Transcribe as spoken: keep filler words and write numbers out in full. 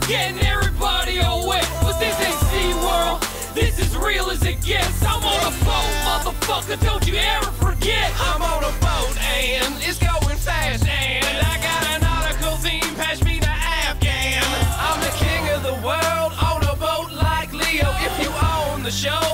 getting everybody away. But this ain't SeaWorld, this is real as it gets. I'm on a boat, motherfucker, don't you ever forget. I'm on a boat and it's going fast, and I got an article theme, pass me the Afghan. I'm the king of the world on a boat like Leo. If you own the show,